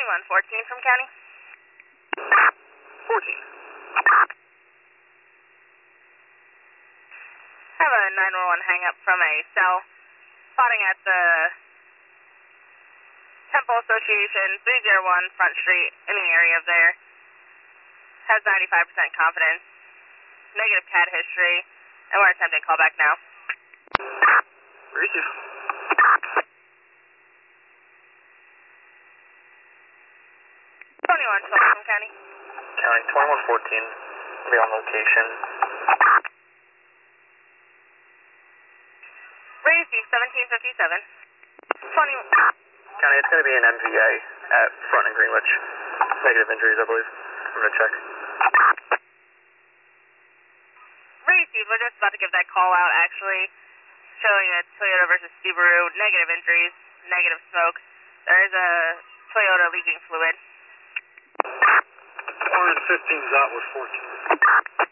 2114 from County. 14. I have a 911 hang up from a cell spotting at the Temple Association 301 Front Street in the area of there. Has 95% confidence, negative CAD history, and we're attempting callback now. Receive. 2112 from County. County 2114. Be on location. Receive 1757. 21. County, it's going to be an MVA at Front and Greenwich. Negative injuries, I believe. I'm going to check. Receive, we're just about to give that call out actually, showing a Toyota versus Subaru, negative injuries, negative smoke. There is a Toyota leaking fluid. 115's out with 14.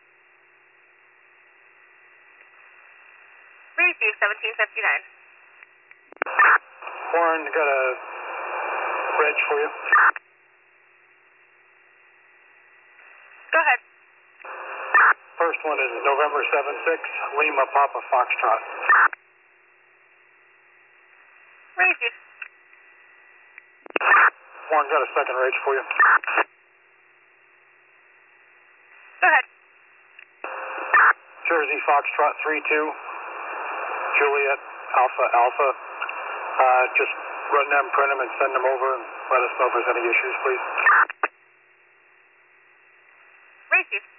Receive 1759. Warren, got a reg for you. Go ahead. First one is November 7-6, Lima Papa Foxtrot. Receive. Warren, got a second reg for you. Go ahead. Jersey Foxtrot 32, Juliet Alpha Alpha. Just run them, print them, and send them over, and let us know if there's any issues, please. Receive.